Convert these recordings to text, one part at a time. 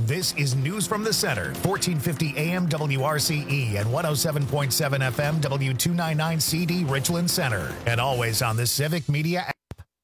This is News from the Center, 1450 AM WRCE and 107.7 FM W299 CD Richland Center, and always on the Civic Media app.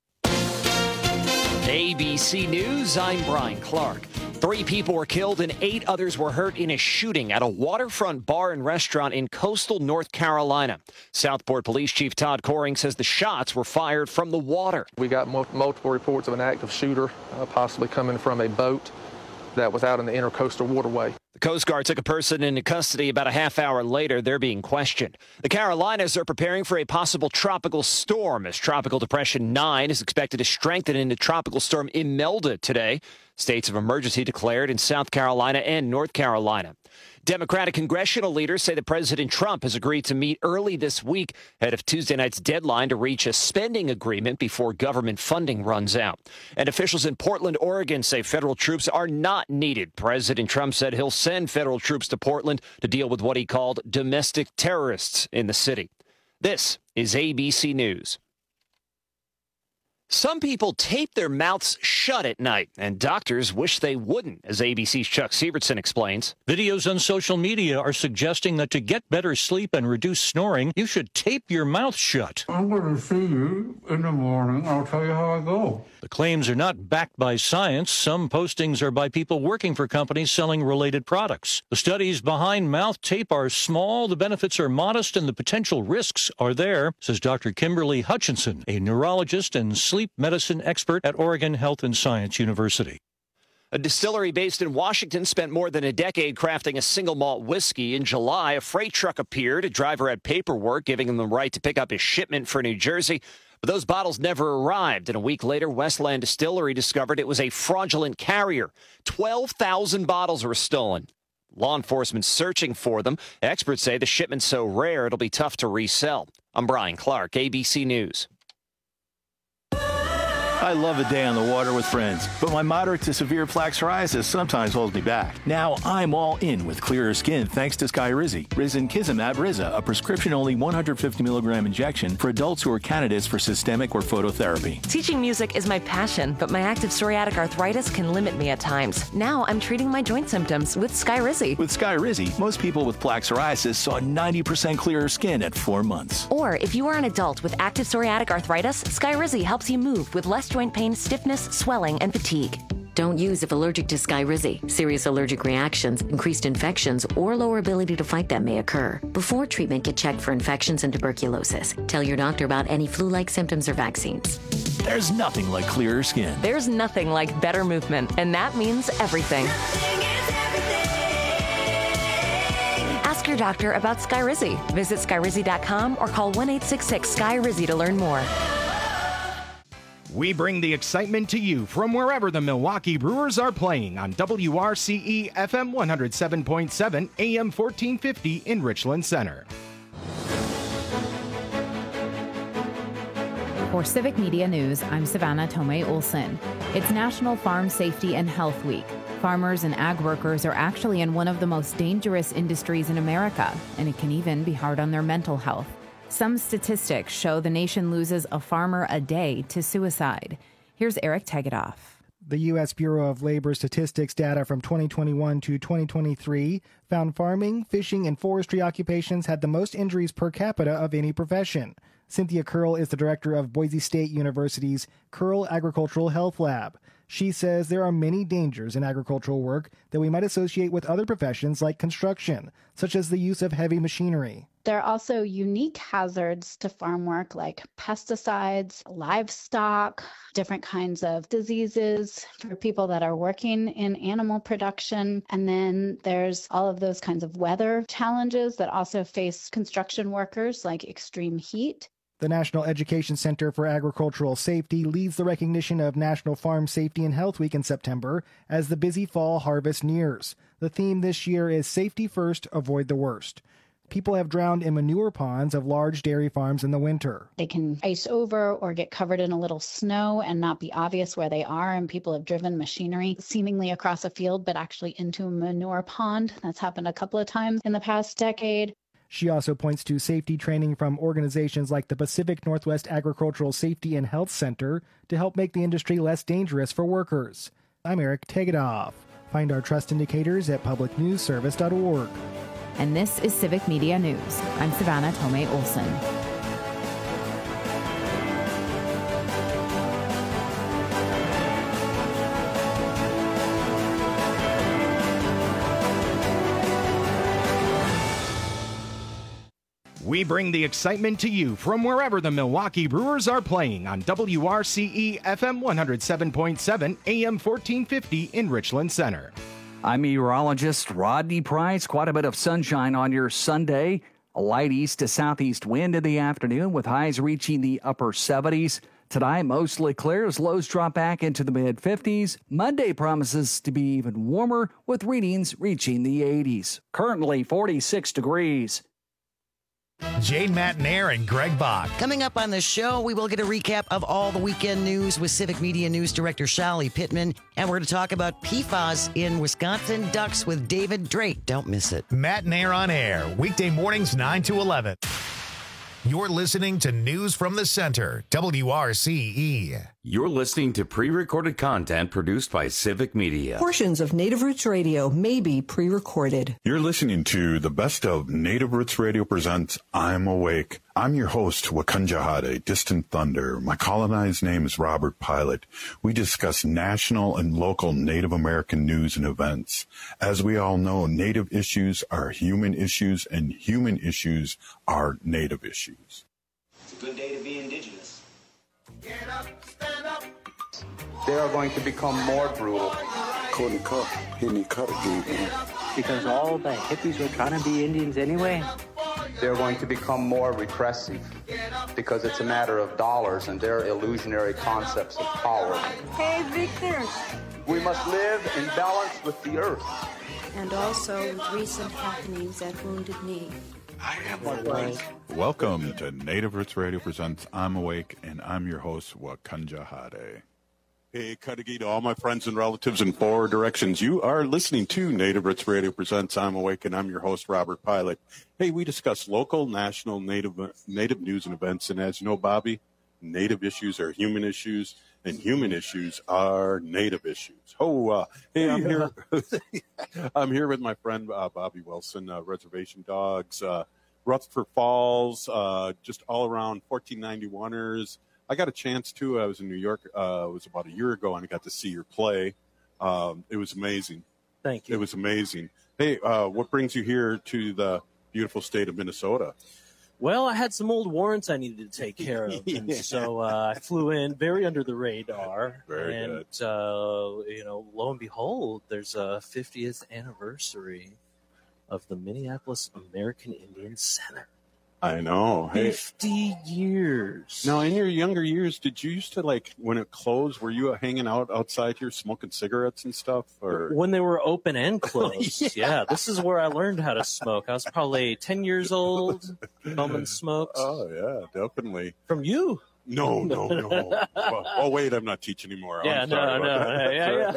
ABC News, I'm Brian Clark. 3 people were killed and 8 others were hurt in a shooting at a waterfront bar and restaurant in coastal North Carolina. Southport Police Chief Todd Coring says the shots were fired from the water. We got multiple reports of an active shooter, possibly coming from a boat that was out in the intercoastal waterway. The Coast Guard took a person into custody about a half hour later. They're being questioned. The Carolinas are preparing for a possible tropical storm as Tropical Depression 9 is expected to strengthen into Tropical Storm Imelda today. States of emergency declared in South Carolina and North Carolina. Democratic congressional leaders say that President Trump has agreed to meet early this week ahead of Tuesday night's deadline to reach a spending agreement before government funding runs out. And officials in Portland, Oregon say federal troops are not needed. President Trump said he'll send federal troops to Portland to deal with what he called domestic terrorists in the city. This is ABC News. Some people tape their mouths shut at night, and doctors wish they wouldn't, as ABC's Chuck Sievertson explains. Videos on social media are suggesting that to get better sleep and reduce snoring, you should tape your mouth shut. I'm going to see you in the morning. I'll tell you how I go. The claims are not backed by science. Some postings are by people working for companies selling related products. The studies behind mouth tape are small, the benefits are modest, and the potential risks are there, says Dr. Kimberly Hutchinson, a neurologist and sleep medicine expert at Oregon Health and Science University. A distillery based in Washington spent more than a decade crafting a single malt whiskey. In July, a freight truck appeared. A driver had paperwork giving him the right to pick up his shipment for New Jersey. But those bottles never arrived, and a week later, Westland Distillery discovered it was a fraudulent carrier. 12,000 bottles were stolen. Law enforcement searching for them. Experts say the shipment's so rare it'll be tough to resell. I'm Brian Clark, ABC News. I love a day on the water with friends, but my moderate to severe plaque psoriasis sometimes holds me back. Now I'm all in with clearer skin thanks to Skyrizi. Risankizumab Riza, a prescription-only 150 milligram injection for adults who are candidates for systemic or phototherapy. Teaching music is my passion, but my active psoriatic arthritis can limit me at times. Now I'm treating my joint symptoms with Skyrizi. With Skyrizi, most people with plaque psoriasis saw 90% clearer skin at 4 months. Or if you are an adult with active psoriatic arthritis, Skyrizi helps you move with less joint pain, stiffness, swelling, and fatigue. Don't use if allergic to Skyrizi. Serious allergic reactions, increased infections, or lower ability to fight them may occur. Before treatment, get checked for infections and tuberculosis. Tell your doctor about any flu-like symptoms or vaccines. There's nothing like clearer skin. There's nothing like better movement, and that means everything. Ask your doctor about Skyrizi. Visit Skyrizi.com or call 1-866-SKY-RIZZI to learn more. We bring the excitement to you from wherever the Milwaukee Brewers are playing on WRCE FM 107.7 AM 1450 in Richland Center. For Civic Media News, I'm Savannah Tomei Olson. It's National Farm Safety and Health Week. Farmers and ag workers are actually in one of the most dangerous industries in America, and it can even be hard on their mental health. Some statistics show the nation loses a farmer a day to suicide. Here's Eric Tegedoff. The U.S. Bureau of Labor Statistics data from 2021 to 2023 found farming, fishing, and forestry occupations had the most injuries per capita of any profession. Cynthia Curl is the director of Boise State University's Curl Agricultural Health Lab. She says there are many dangers in agricultural work that we might associate with other professions like construction, such as the use of heavy machinery. There are also unique hazards to farm work like pesticides, livestock, different kinds of diseases for people that are working in animal production. And then there's all of those kinds of weather challenges that also face construction workers like extreme heat. The National Education Center for Agricultural Safety leads the recognition of National Farm Safety and Health Week in September as the busy fall harvest nears. The theme this year is Safety First, Avoid the Worst. People have drowned in manure ponds of large dairy farms in the winter. They can ice over or get covered in a little snow and not be obvious where they are, and people have driven machinery seemingly across a field but actually into a manure pond. That's happened a couple of times in the past decade. She also points to safety training from organizations like the Pacific Northwest Agricultural Safety and Health Center to help make the industry less dangerous for workers. I'm Eric Tegedoff Find our trust indicators at publicnewsservice.org. And this is Civic Media News. I'm Savannah Tomei Olson. We bring the excitement to you from wherever the Milwaukee Brewers are playing on WRCE FM 107.7 AM 1450 in Richland Center. I'm meteorologist Rodney Price. Quite a bit of sunshine on your Sunday. A light east to southeast wind in the afternoon with highs reaching the upper 70s. Tonight, mostly clear as lows drop back into the mid-50s. Monday promises to be even warmer with readings reaching the 80s. Currently 46 degrees. Jane Matnair and Greg Bach. Coming up on the show, we will get a recap of all the weekend news with Civic Media News Director Shali Pittman. And we're going to talk about PFAS in Wisconsin ducks with David Drake. Don't miss it. Matnair on air, weekday mornings 9 to 11. You're listening to News from the Center, WRCE. You're listening to pre-recorded content produced by Civic Media. Portions of Native Roots Radio may be pre-recorded. You're listening to the best of Native Roots Radio presents I'm Awake. I'm your host, Wakunjahade, Distant Thunder. My colonized name is Robert Pilot. We discuss national and local Native American news and events. As we all know, Native issues are human issues, and human issues are Native issues. It's a good day to be indigenous. Get up, stand up. They are going to become more brutal. Because all the hippies were trying to be Indians anyway. They're going to become more repressive because it's a matter of dollars and their illusionary concepts of power. Hey, Victor. We must live in balance with the earth. And also with recent happenings at Wounded Knee. I am awake. Welcome to Native Roots Radio presents I'm Awake, and I'm your host, Wakunjahade. Hey, Kadagi to all my friends and relatives in 4 directions. You are listening to Native Roots Radio presents I'm Awake, and I'm your host, Robert Pilot. Hey, we discuss local, national, native news and events, and as you know, Bobby, Native issues are human issues, and human issues are Native issues. Hey, I'm here. I'm here with my friend Bobby Wilson, Reservation Dogs, Rutherford Falls, just all around 1491ers. I got a chance to. I was in New York. It was about a year ago, and I got to see your play. It was amazing. Thank you. It was amazing. Hey, what brings you here to the beautiful state of Minnesota? Well, I had some old warrants I needed to take care of, and so I flew in very under the radar. Very good. Lo and behold, there's a 50th anniversary of the Minneapolis American Indian Center. I know. 50 years. Now, in your younger years, did you used to, when it closed, were you hanging out outside here smoking cigarettes and stuff? Or when they were open and closed. Yeah, this is where I learned how to smoke. I was probably 10 years old, bumming smokes. Oh, yeah, definitely. From you? No. Oh, wait, I'm not teaching anymore. Yeah, no.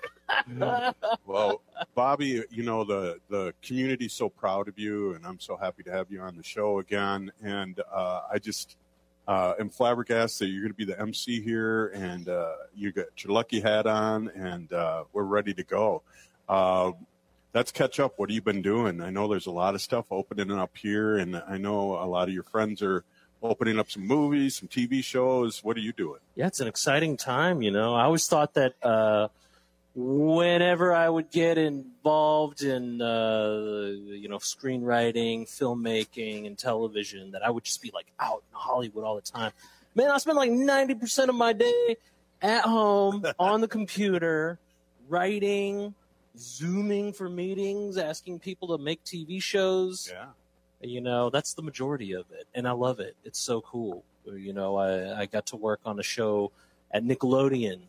Well, Bobby, the community's so proud of you, and I'm so happy to have you on the show again. And I just am flabbergasted that you're going to be the MC here, and you got your lucky hat on, and we're ready to go. Let's catch up. What have you been doing? I know there's a lot of stuff opening up here, and I know a lot of your friends are opening up some movies, some TV shows. What are you doing? Yeah, it's an exciting time. I always thought that whenever I would get involved in, screenwriting, filmmaking, and television, that I would just be out in Hollywood all the time. Man, I spend 90% of my day at home on the computer, writing, Zooming for meetings, asking people to make TV shows. Yeah. That's the majority of it, and I love it. It's so cool. I got to work on a show at Nickelodeon.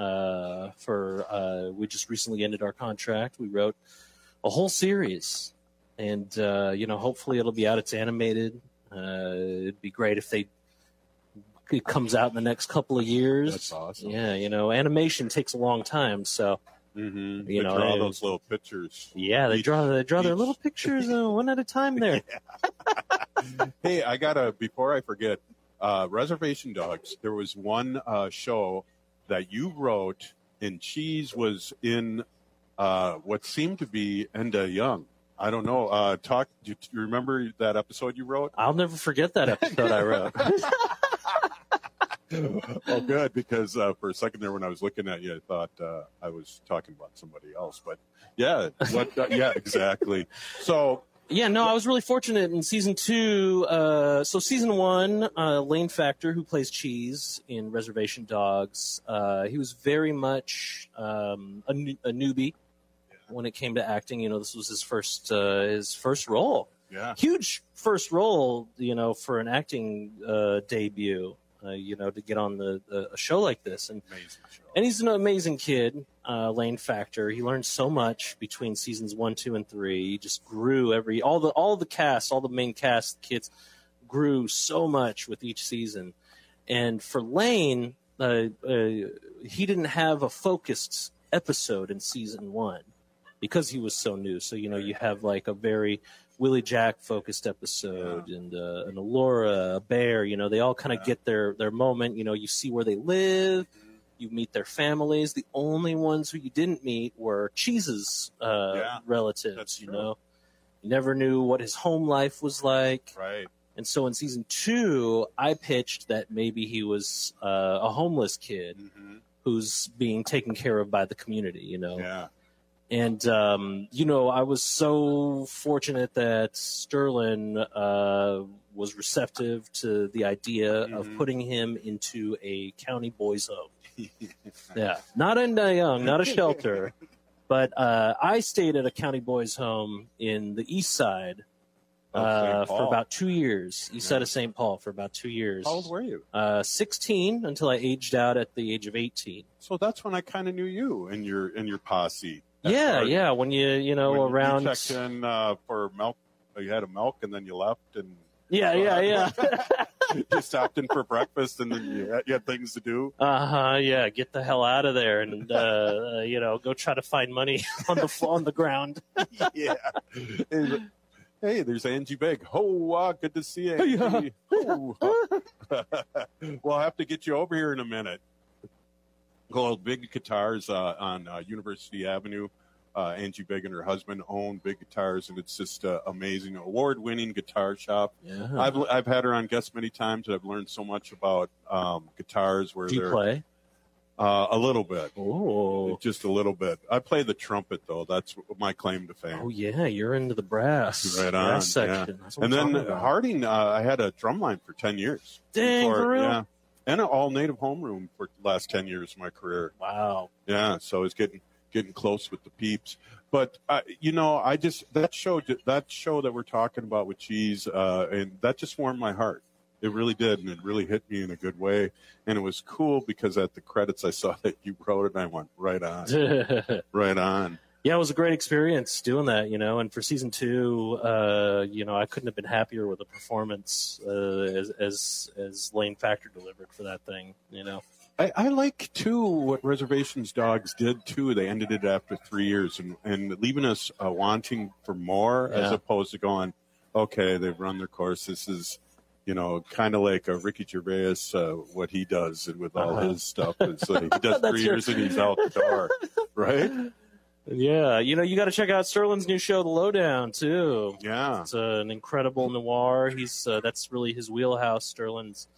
We just recently ended our contract. We wrote a whole series, and hopefully it'll be out. It's animated. It'd be great if it comes out in the next couple of years. That's awesome. Yeah, animation takes a long time, so. Mm-hmm. They draw those little pictures. Yeah, they draw their little pictures one at a time there. Hey, before I forget, Reservation Dogs, there was one show that you wrote, and Cheese was in what seemed to be Enda Young. I don't know. Do you remember that episode you wrote? I'll never forget that episode I wrote. Oh, good, because for a second there when I was looking at you, I thought I was talking about somebody else. But yeah, yeah, exactly. So yeah, no, I was really fortunate in season 2. So season 1, Lane Factor, who plays Cheese in Reservation Dogs, he was very much a newbie when it came to acting. You know, this was his first role. Yeah, huge first role. You know, for an acting debut. You know, to get on a show like this, and he's an amazing kid, Lane Factor. He learned so much between seasons 1, 2, and 3. He just grew all the cast, all the main cast kids grew so much with each season. And for Lane, he didn't have a focused episode in season 1 because he was so new. So you know, you have like a very Willie Jack focused episode, and Allura, a bear, you know, they all kind of get their moment. You know, you see where they live, you meet their families. The only ones who you didn't meet were Cheese's relatives, you know. You never knew what his home life was like. Right. And so in season 2, I pitched that maybe he was a homeless kid who's being taken care of by the community, you know. Yeah. And, you know, I was so fortunate that Sterling was receptive to the idea of putting him into a county boys' home. Yeah, not in Young, not a shelter, but I stayed at a county boys' home in the East Side for about 2 years. East Side of St. Paul for about 2 years. How old were you? 16 until I aged out at the age of 18. So that's when I kind of knew you and your posse. Yeah. When you know, around. You checked in for milk. You had a milk and then you left. And Yeah. You stopped in for breakfast and then you had things to do. Yeah. Get the hell out of there and, you know, go try to find money on the ground. Yeah. Hey, there's Angie Big. Oh, good to see you, Angie. Well, I'll have to get you over here in a minute. Called Big Guitars on University Avenue. Angie Big and her husband own Big Guitars, and it's just amazing, award-winning guitar shop. Yeah. I've had her on guest many times, and I've learned so much about guitars. Do you play? A little bit. Oh, just a little bit. I play the trumpet, though. That's my claim to fame. Oh yeah, you're into the brass. Right on. Brass section. Yeah. And then Harding, I had a drum line for 10 years. Dang, for real? Yeah. And an all-native homeroom for the last 10 years of my career. Wow. Yeah, so it's getting close with the peeps. But, you know, that show that we're talking about with Cheese, and that just warmed my heart. It really did, and it really hit me in a good way. And it was cool because at the credits I saw that you wrote it, and I went, right on. Right on. Yeah, it was a great experience doing that, you know. And for season 2, you know, I couldn't have been happier with the performance as Lane Factor delivered for that thing, you know. I like, too, what Reservations Dogs did, too. They ended it after 3 years and leaving us wanting for more as opposed to going, okay, they've run their course. This is, you know, kind of like Ricky Gervais, what he does with all his stuff. It's like he does 3 years and he's out the door, right? Yeah, you know, you got to check out Sterling's new show, The Lowdown, too. Yeah. It's an incredible noir. That's really his wheelhouse. Sterling's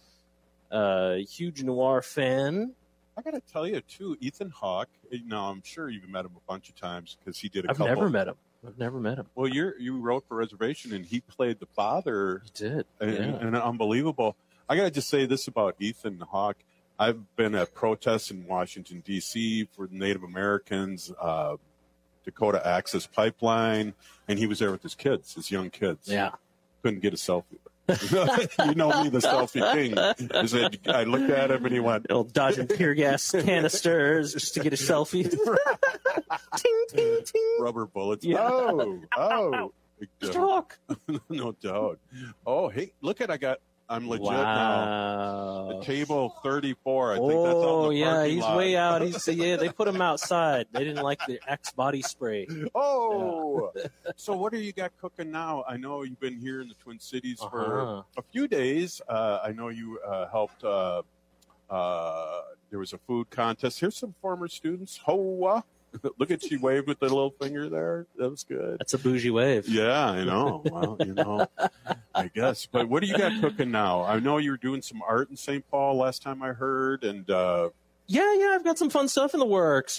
huge noir fan. I got to tell you, too, Ethan Hawke, I'm sure you've met him a bunch of times because he did a I've couple. I've never met him. Well, you wrote for Reservation, and he played the father. He did. And unbelievable. I got to just say this about Ethan Hawke. I've been at protests in Washington, D.C. for Native Americans, Dakota Access Pipeline, and he was there with his kids, his young kids. Yeah. Couldn't get a selfie. You know me, the selfie king. I looked at him and he went, dodging tear gas canisters just to get a selfie. Ting, ting, ting. Rubber bullets. Yeah. Oh. Mr. Hawk. No doubt. Oh, hey, I'm legit now. The table 34. I think that's on the parking he's lot. way out. They put him outside. They didn't like the Axe body spray. Oh, so what do you got cooking now? I know you've been here in the Twin Cities for a few days. I know you helped. There was a food contest. Here's some former students. Hoa. Look at, she waved with the little finger there. That was good. That's a bougie wave. Yeah, I know. Well, I guess. But what do you got cooking now? I know you were doing some art in St. Paul last time I heard, and Yeah, I've got some fun stuff in the works.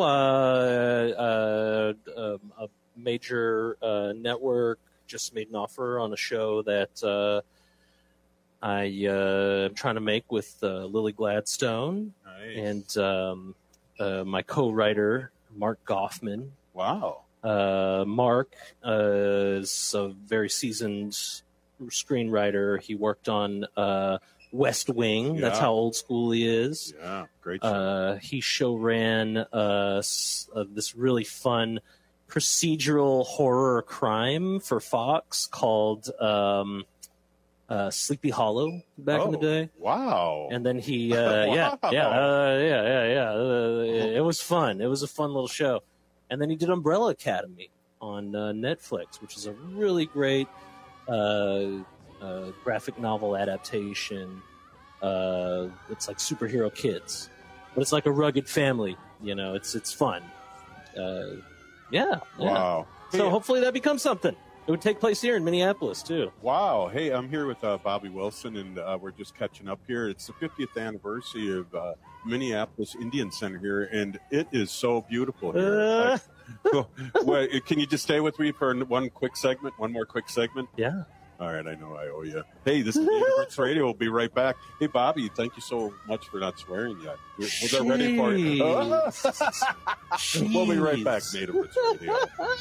A major network just made an offer on a show that I am trying to make with Lily Gladstone. Nice. And my co-writer, Mark Goffman. Wow. Mark is a very seasoned screenwriter. He worked on West Wing. That's how old school he is. Yeah, great show. He show ran this really fun procedural horror crime for Fox called Sleepy Hollow back in the day. Wow. And then he, Wow. it was fun. It was a fun little show. And then he did Umbrella Academy on Netflix, which is a really great graphic novel adaptation. It's like superhero kids, but it's like a rugged family. It's fun. Wow. So hopefully that becomes something. It would take place here in Minneapolis, too. Wow. Hey, I'm here with Bobby Wilson, and we're just catching up here. It's the 50th anniversary of Minneapolis Indian Center here, and it is so beautiful here. Can you just stay with me for one more quick segment? Yeah. All right, I know I owe you. Hey, this is Native Roots Radio. We'll be right back. Hey, Bobby, thank you so much for not swearing yet. We're ready for you. We'll be right back, Native Roots Radio.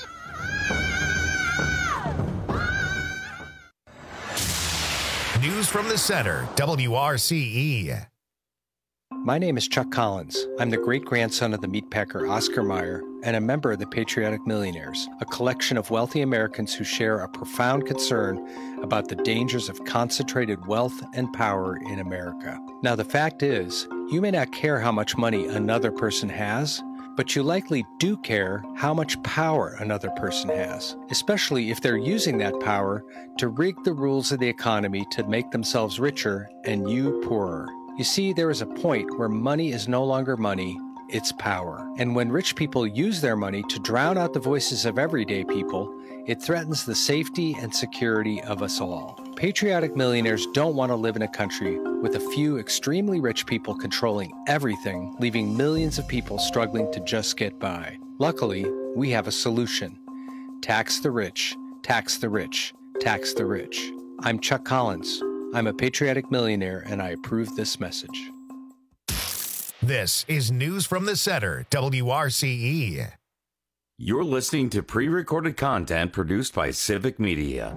News from the center, WRCE. My name is Chuck Collins. I'm the great-grandson of the meatpacker Oscar Mayer and a member of the Patriotic Millionaires, a collection of wealthy Americans who share a profound concern about the dangers of concentrated wealth and power in America. Now, the fact is, you may not care how much money another person has, but you likely do care how much power another person has, especially if they're using that power to rig the rules of the economy to make themselves richer and you poorer. You see, there is a point where money is no longer money, it's power. And when rich people use their money to drown out the voices of everyday people, it threatens the safety and security of us all. Patriotic millionaires don't want to live in a country with a few extremely rich people controlling everything, leaving millions of people struggling to just get by. Luckily, we have a solution. Tax the rich, tax the rich, tax the rich. I'm Chuck Collins. I'm a patriotic millionaire, and I approve this message. This is News from the Center, WRCE. You're listening to pre-recorded content produced by Civic Media.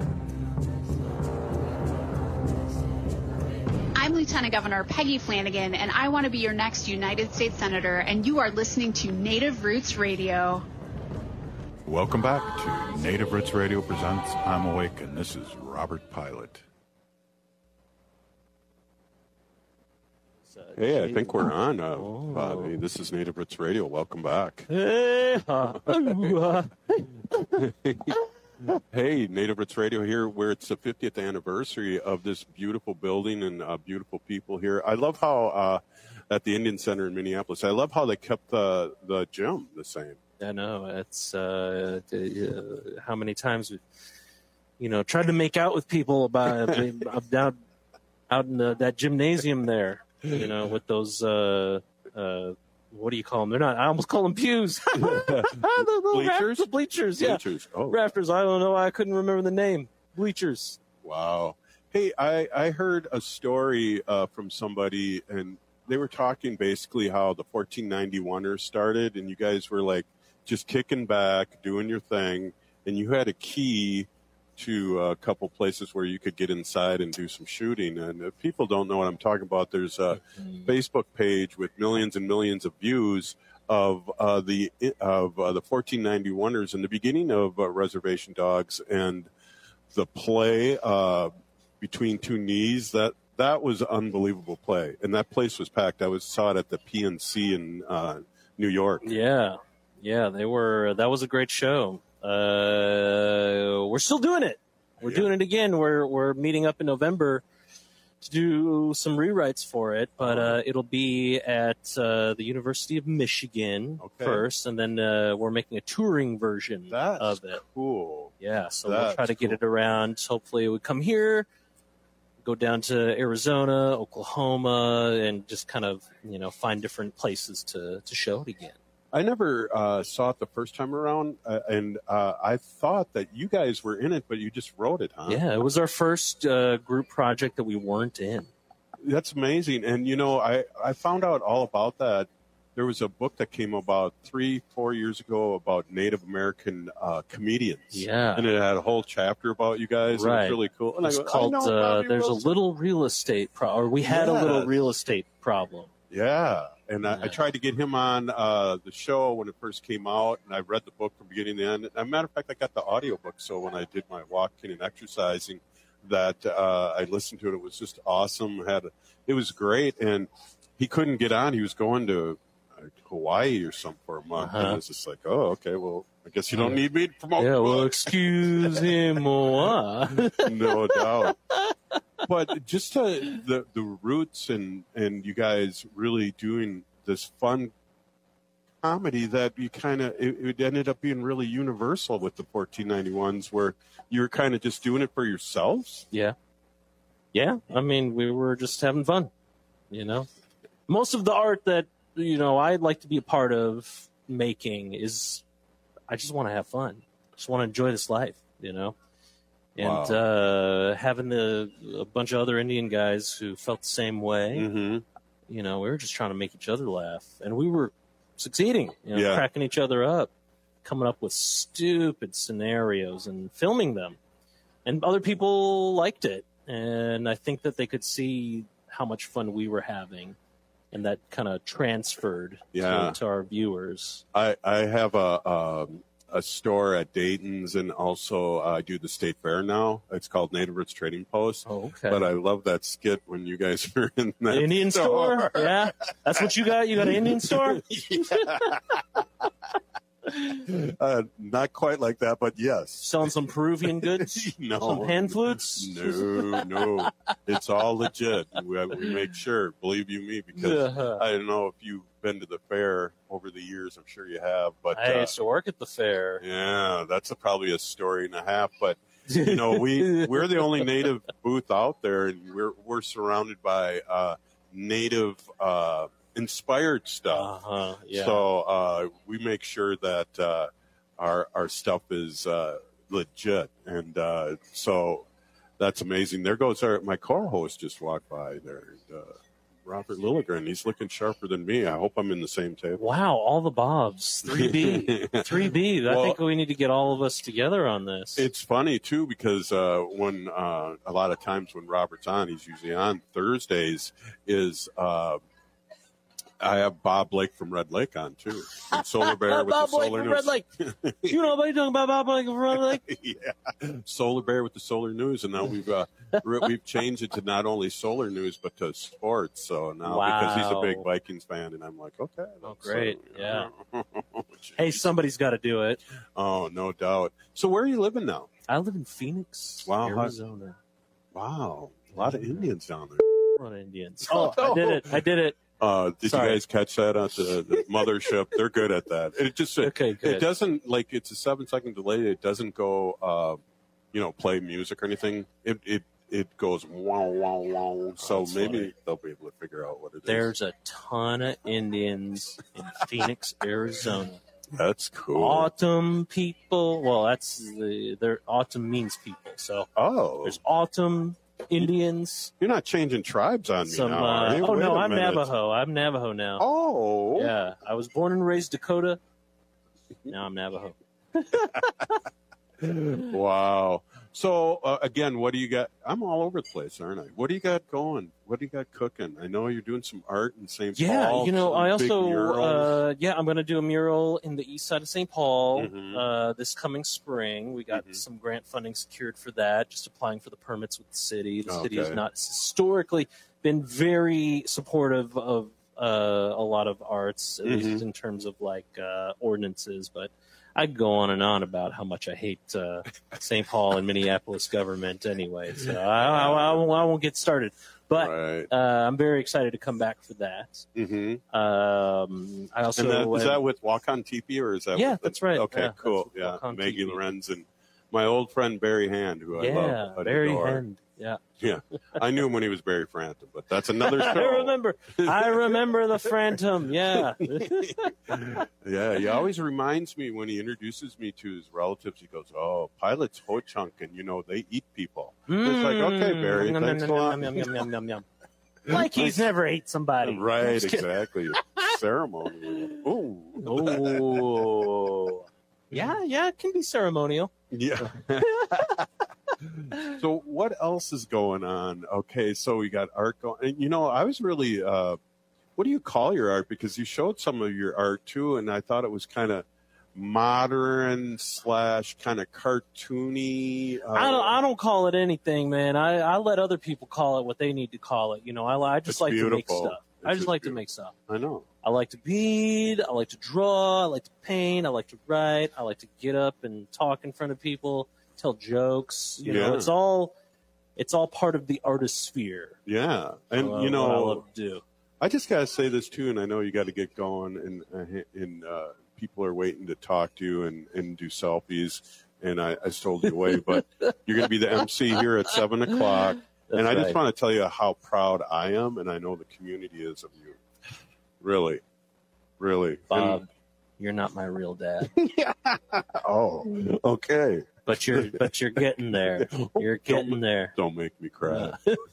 I'm Lieutenant Governor Peggy Flanagan, and I want to be your next United States Senator, and you are listening to Native Roots Radio. Welcome back to Native Roots Radio presents I'm Awake, and this is Robert Pilot. Hey, I think we're on, Bobby. This is Native Roots Radio. Welcome back. Hey, Native Roots Radio here, where it's the 50th anniversary of this beautiful building and beautiful people here. I love how, at the Indian Center in Minneapolis, I love how they kept the gym the same. I know. It's how many times we've, tried to make out with people about out in that gymnasium there. With those, what do you call them? They're not, I almost call them pews. Bleachers? Bleachers, yeah. Bleachers. Oh. Rafters, I don't know. I couldn't remember the name. Bleachers. Wow. Hey, I heard a story from somebody, and they were talking basically how the 1491ers started, and you guys were like just kicking back, doing your thing, and you had a key to a couple places where you could get inside and do some shooting. And if people don't know what I'm talking about, there's a Facebook page with millions and millions of views of the 1491ers and the beginning of Reservation Dogs and the play Between Two Knees. That was unbelievable play, and that place was packed. I saw it at the PNC in New York. Yeah, they were. That was a great show. We're still doing it. We're doing it again. We're meeting up in November to do some rewrites for it, but it'll be at the University of Michigan first, and then we're making a touring version of it. Cool. Yeah, so we'll try to get it around. Hopefully it would come here, go down to Arizona, Oklahoma, and just kind of, find different places to show it again. I never saw it the first time around, and I thought that you guys were in it, but you just wrote it, huh? Yeah, it was our first group project that we weren't in. That's amazing. And, I found out all about that. There was a book that came about 3-4 years ago about Native American comedians. Yeah. And it had a whole chapter about you guys. Right. It was really cool. And It's I go, called I know There's a Little Real Estate or we had a little real estate problem. Yeah. And I tried to get him on the show when it first came out, and I read the book from beginning to end. As a matter of fact, I got the audiobook, so when I did my walking and exercising, that I listened to it. It was just awesome. It was great, and he couldn't get on. He was going to Hawaii or something for a month, and I was just like, oh, okay, well, I guess you don't need me to promote the book. Excuse him. No doubt. But just the roots and you guys really doing this fun comedy that you kind of, it ended up being really universal with the 1491s, where you're kind of just doing it for yourselves. Yeah. Yeah. I mean, we were just having fun, Most of the art that, I'd like to be a part of making is, I just want to have fun. I just want to enjoy this life, And having a bunch of other Indian guys who felt the same way, we were just trying to make each other laugh. And we were succeeding, cracking each other up, coming up with stupid scenarios and filming them. And other people liked it. And I think that they could see how much fun we were having. And that kind of transferred to our viewers. I have a store at Dayton's, and also I do the State Fair now. It's called Native Roots Trading Post. Oh, okay. But I love that skit when you guys are in that Indian store. Yeah, that's what you got. You got an Indian store. Not quite like that, but yes. Selling some Peruvian goods? No. Some pan flutes? No. It's all legit. We make sure, believe you me, because I don't know if you've been to the fair over the years. I'm sure you have. But I used to work at the fair. Yeah, that's probably a story and a half. But, we're the only Native booth out there, and we're surrounded by Native inspired stuff. So we make sure that our stuff is legit, and so that's amazing. There goes my co-host just walked by there, Robert Lilligren. He's looking sharper than me. I hope I'm in the same table. Wow, all the Bobs. 3B. 3B. I think we need to get all of us together on this. It's funny, too, because when a lot of times when Robert's on, he's usually on Thursdays, I have Bob Blake from Red Lake on, too. And Solar Bear with Bob the Blake Solar from News. Red Lake. You know about talking about Bob Blake from Red Lake? Yeah. Solar Bear with the Solar News. And now we've changed it to not only Solar News, but to sports. So now, because he's a big Vikings fan, and I'm like, okay. Oh, great. Yeah. Hey, somebody's got to do it. Oh, no doubt. So where are you living now? I live in Phoenix, Arizona. Wow. A lot of Indians down there. A lot of Indians. Oh, I did it. Did you guys catch that at the mothership? They're good at that. It just good. It doesn't, like, it's a 7-second delay. It doesn't go, play music or anything. It goes wow wow wow. So maybe they'll be able to figure out what it is. There's a ton of Indians in Phoenix, Arizona. That's cool. Autumn people. Well, autumn means people. So there's autumn Indians. You're not changing tribes on me now, are you? I'm Navajo. I'm Navajo now. Oh. Yeah. I was born and raised Dakota. Now I'm Navajo. Wow. So, again, what do you got? I'm all over the place, aren't I? What do you got going? What do you got cooking? I know you're doing some art in St. Paul. Yeah, I also, I'm going to do a mural in the east side of St. Paul this coming spring. We got some grant funding secured for that, just applying for the permits with the city. The city has not historically been very supportive of a lot of arts, at least in terms of ordinances, but I could go on and on about how much I hate St. Paul and Minneapolis government anyway, so I won't get started. But I'm very excited to come back for that. Mm-hmm. I also is that with Walk on Teepee, or is that? Yeah, with that's right. Okay, Yeah, cool. that's Walk on Maggie Teepee. Lorenz and my old friend Barry Hand, who I love. Barry adore. Hand. Yeah. Yeah, I knew him when he was Barry Frampton, but that's another show. I remember the Phantom. Yeah. Yeah, he always reminds me when he introduces me to his relatives. He goes, "Oh, Pilot's Ho Chunk, and they eat people." It's like, okay, Barry, thanks a lot. Like he's never ate somebody. Right, exactly. Ceremony. Oh. Yeah, it can be ceremonial. Yeah. So what else is going on? Okay, so we got art going. And, I was really, what do you call your art? Because you showed some of your art too, and I thought it was kind of modern / kind of cartoony. I don't call it anything, man. I let other people call it what they need to call it. I just like to make stuff. I just like to make stuff. I know. I like to bead. I like to draw. I like to paint. I like to write. I like to get up and talk in front of people, tell jokes. It's all part of the artist sphere. Yeah, and what I love to do. I just gotta say this too, and I know you got to get going, and people are waiting to talk to you and do selfies, and I stole you away, but you're gonna be the MC here at 7:00. And I just want to tell you how proud I am, and I know the community is of you. Really, really. Bob, you're not my real dad. Oh, okay. But you're getting there. You're getting there. Don't make me cry.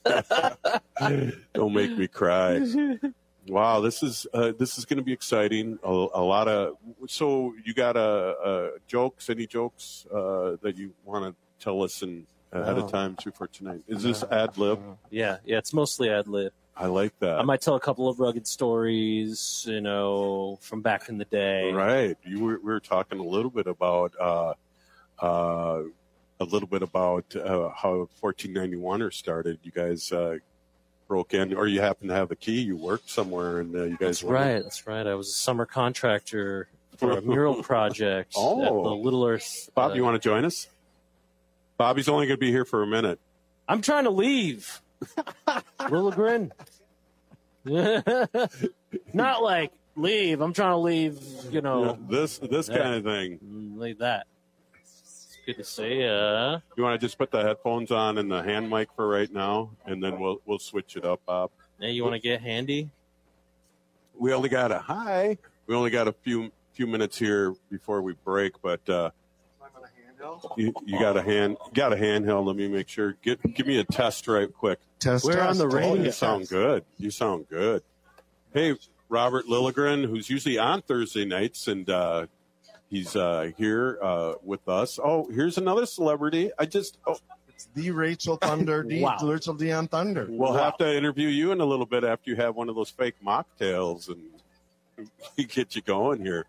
Don't make me cry. Wow, this is going to be exciting. A lot of so you got jokes? Any jokes that you want to tell us ahead of time for tonight? Is this ad lib? Yeah, it's mostly ad lib. I like that. I might tell a couple of rugged stories, from back in the day. Right. We were talking a little bit about how 1491er started. You guys broke in, or you happen to have the key. You worked somewhere, and you guys. That's right. I was a summer contractor for a mural project at the Little Earth. Bob, you want to join us? Bobby's only going to be here for a minute. I'm trying to leave. Lilligren. Not like leave. I'm trying to leave, this kind of thing. Like that. It's good to see you. You want to just put the headphones on and the hand mic for right now, and then we'll switch it up, Bob. Hey, you want to get handy? We only got a few minutes here before we break, but you got a handheld. Let me make sure. Give me a test right quick. We're on the radio. You sound good. Hey, Robert Lilligren, who's usually on Thursday nights, and he's here with us. Oh, here's another celebrity. It's the Rachel Thunder, Rachel Dion Thunder. We'll have to interview you in a little bit after you have one of those fake mocktails and get you going here.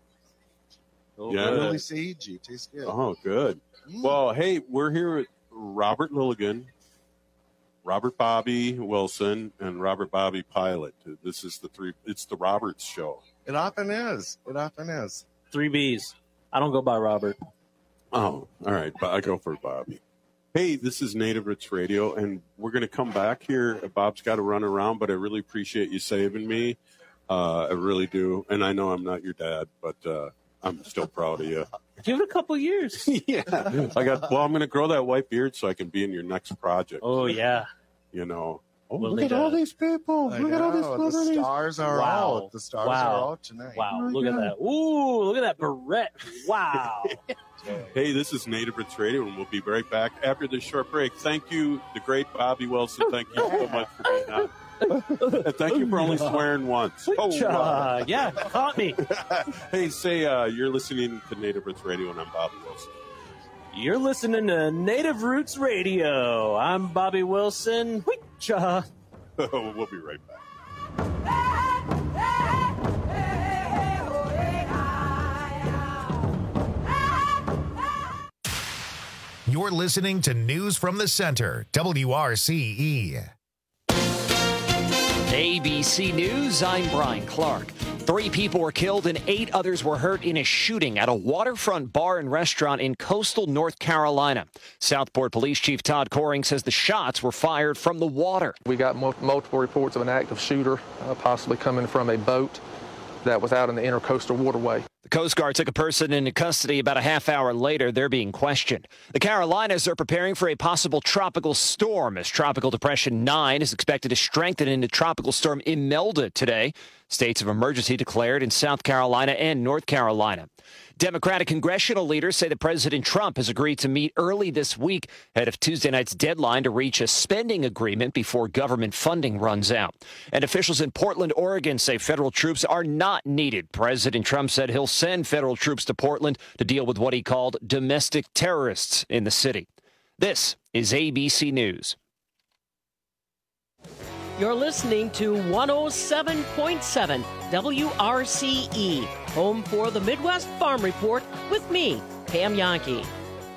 Really sagey. Tastes good. Oh, good. Well, hey, we're here with Robert Lilligren, Robert Bobby Wilson, and Robert Bobby Pilot. This is it's the Roberts show. It often is. 3 Bs. I don't go by Robert. Oh, all right. I go for Bobby. Hey, this is Native Roots Radio, and we're going to come back here. Bob's got to run around, but I really appreciate you saving me. I really do. And I know I'm not your dad, but I'm still proud of you. Give it a couple years. Yeah. I'm going to grow that white beard so I can be in your next project. Oh, yeah. Oh, look at all these people. Look at all these celebrities. The stars are out. The stars are out tonight. Wow. Look at that. Ooh, look at that barrette. Wow. Hey, this is Native Roots Radio, and we'll be right back after this short break. Thank you, the great Bobby Wilson. Thank you so much for being on. And thank you for only swearing once. Yeah, caught me. Hey, say you're listening to Native Roots Radio, and I'm Bobby Wilson. You're listening to Native Roots Radio. I'm Bobby Wilson. We'll be right back. You're listening to News from the Center, WRCE. ABC News, I'm Brian Clark. 3 people were killed and 8 others were hurt in a shooting at a waterfront bar and restaurant in coastal North Carolina. Southport Police Chief Todd Coring says the shots were fired from the water. We got multiple reports of an active shooter, possibly coming from a boat that was out in the intercoastal waterway. The Coast Guard took a person into custody about a half hour later. They're being questioned. The Carolinas are preparing for a possible tropical storm as Tropical Depression 9 is expected to strengthen into Tropical Storm Imelda today. States of emergency declared in South Carolina and North Carolina. Democratic congressional leaders say that President Trump has agreed to meet early this week ahead of Tuesday night's deadline to reach a spending agreement before government funding runs out. And officials in Portland, Oregon say federal troops are not needed. President Trump said he'll send federal troops to Portland to deal with what he called domestic terrorists in the city. This is ABC News. You're listening to 107.7 WRCE, home for the Midwest Farm Report with me, Pam Yankee.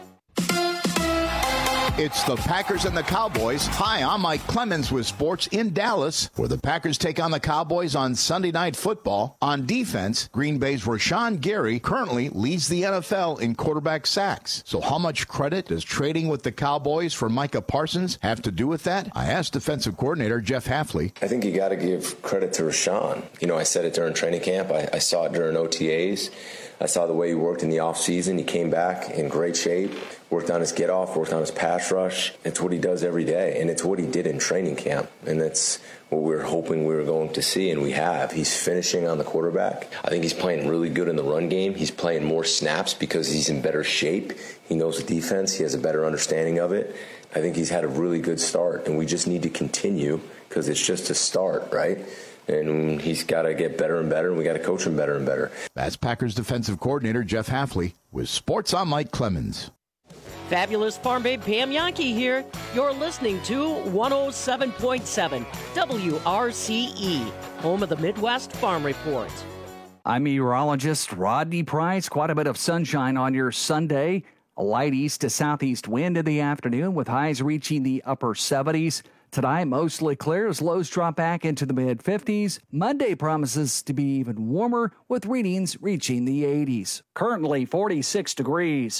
It's the Packers and the Cowboys. Hi, I'm Mike Clemens with sports in Dallas, where the Packers take on the Cowboys on Sunday Night Football. On defense, Green Bay's Rashawn Gary currently leads the NFL in quarterback sacks. So how much credit does trading with the Cowboys for Micah Parsons have to do with that? I asked defensive coordinator Jeff Hafley. I think you got to give credit to Rashawn. You know, I said it during training camp. I saw it during OTAs. I saw the way he worked in the offseason. He came back in great shape, worked on his get-off, worked on his pass rush. It's what he does every day, and it's what he did in training camp. And that's what we were hoping we were going to see, and we have. He's finishing on the quarterback. I think he's playing really good in the run game. He's playing more snaps because he's in better shape. He knows the defense. He has a better understanding of it. I think he's had a really good start, and we just need to continue because it's just a start, right? And he's got to get better and better, and we got to coach him better and better. That's Packers defensive coordinator Jeff Hafley with Sports. I'm Mike Clemens. Fabulous Farm Babe Pam Yankee here. You're listening to 107.7 WRCE, home of the Midwest Farm Report. I'm meteorologist Rodney Price. Quite a bit of sunshine on your Sunday. A light east to southeast wind in the afternoon with highs reaching the upper 70s. Tonight, mostly clear as lows drop back into the mid-50s. Monday promises to be even warmer with readings reaching the 80s. Currently 46 degrees.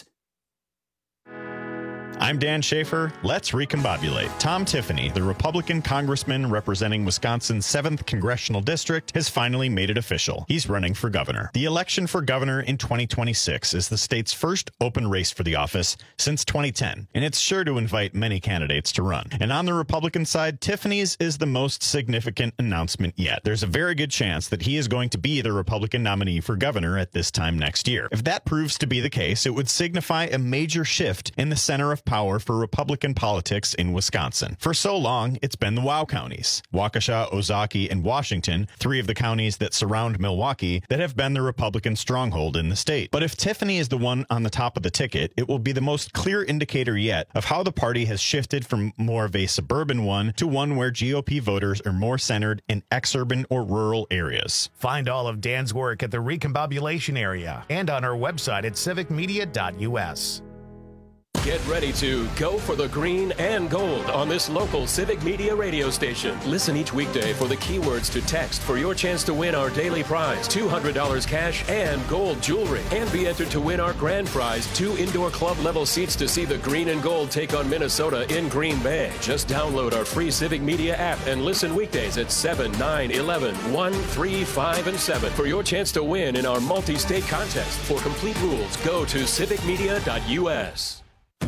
I'm Dan Schaefer. Let's recombobulate. Tom Tiffany, the Republican congressman representing Wisconsin's 7th congressional district, has finally made it official. He's running for governor. The election for governor in 2026 is the state's first open race for the office since 2010, and it's sure to invite many candidates to run. And on the Republican side, Tiffany's is the most significant announcement yet. There's a very good chance that he is going to be the Republican nominee for governor at this time next year. If that proves to be the case, it would signify a major shift in the center of power for Republican politics in Wisconsin. For so long, it's been the WOW counties, Waukesha, Ozaukee, and Washington, 3 of the counties that surround Milwaukee, that have been the Republican stronghold in the state. But if Tiffany is the one on the top of the ticket, it will be the most clear indicator yet of how the party has shifted from more of a suburban one to one where GOP voters are more centered in exurban or rural areas. Find all of Dan's work at the Recombobulation area and on our website at civicmedia.us. Get ready to go for the green and gold on this local Civic Media radio station. Listen each weekday for the keywords to text for your chance to win our daily prize, $200 cash and gold jewelry. And be entered to win our grand prize, 2 indoor club level seats to see the green and gold take on Minnesota in Green Bay. Just download our free Civic Media app and listen weekdays at 7, 9, 11, 1, 3, 5, and 7 for your chance to win in our multi-state contest. For complete rules, go to civicmedia.us.